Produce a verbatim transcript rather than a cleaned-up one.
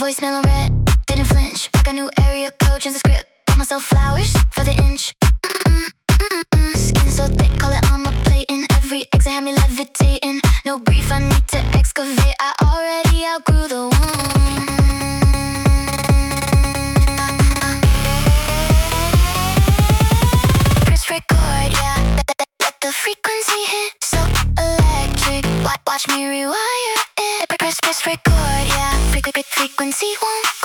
voicemail on red, didn't flinch. Like a new area code, change the script. Bought myself flowers for the inch. Mm-mm-mm-mm. Skin so thick, call it on my plate. In every exit had me levitating. No brief, I need to excavate. I already outgrew the wound. Press record, yeah. Let, let, let the frequency hit. So electric. Watch, watch me rewire it. Press, press record, yeah. Frequency won't